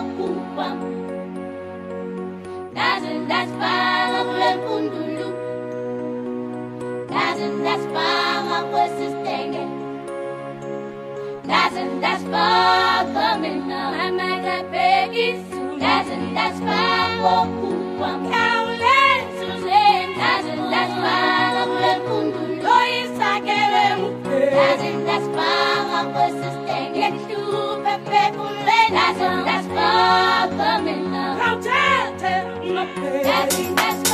kupam. Doesn't that spang ang lepundulu? Doesn't that spang ang persistenge? Doesn't that spang coming now? I'm at a peggy. Doesn't that spang kupam? Caroline Suzanne. Doesn't that spang ang lepundulu? Lois Aguilera. Doesn't that spang ang persistenge? Get to Pepe Pule. Doesn't that spang coming now? Doesn't that